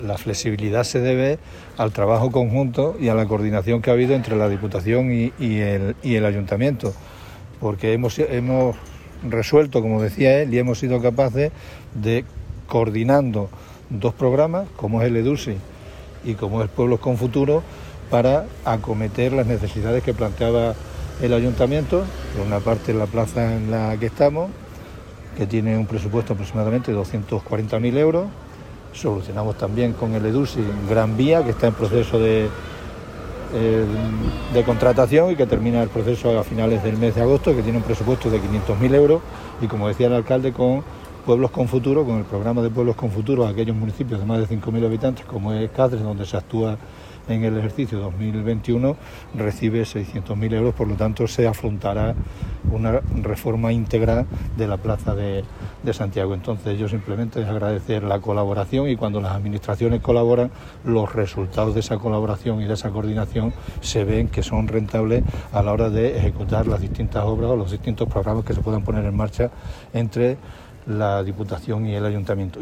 La flexibilidad se debe al trabajo conjunto y a la coordinación que ha habido entre la Diputación y el Ayuntamiento, porque hemos resuelto, como decía él, y hemos sido capaces de, coordinando dos programas, como es el EDUSI y como es Pueblos con Futuro, para acometer las necesidades que planteaba el Ayuntamiento. Por una parte, la plaza en la que estamos, que tiene un presupuesto aproximadamente de 240.000 euros. Solucionamos también con el EDUSI Gran Vía, que está en proceso de contratación y que termina el proceso a finales del mes de agosto, que tiene un presupuesto de 500.000 euros. Y como decía el alcalde, con Pueblos con Futuro, con el programa de Pueblos con Futuro, aquellos municipios de más de 5.000 habitantes, como es Cáceres, donde se actúa en el ejercicio 2021, recibe 600.000 euros, por lo tanto se afrontará una reforma íntegra de la plaza de Santiago. Entonces yo simplemente es agradecer la colaboración, y cuando las administraciones colaboran, los resultados de esa colaboración y de esa coordinación se ven que son rentables a la hora de ejecutar las distintas obras o los distintos programas que se puedan poner en marcha entre la Diputación y el Ayuntamiento.